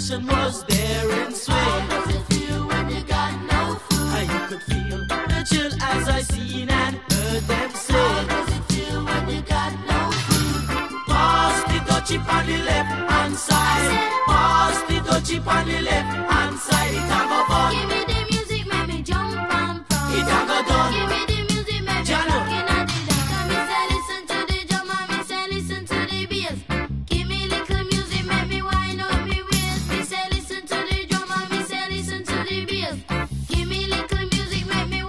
passion was there in swing. How does it feel when you got no food? And you could feel the chill as I seen and heard them say. How does it feel when you got no food? Pass the dutchie on the left hand side. Pass the dutchie on the left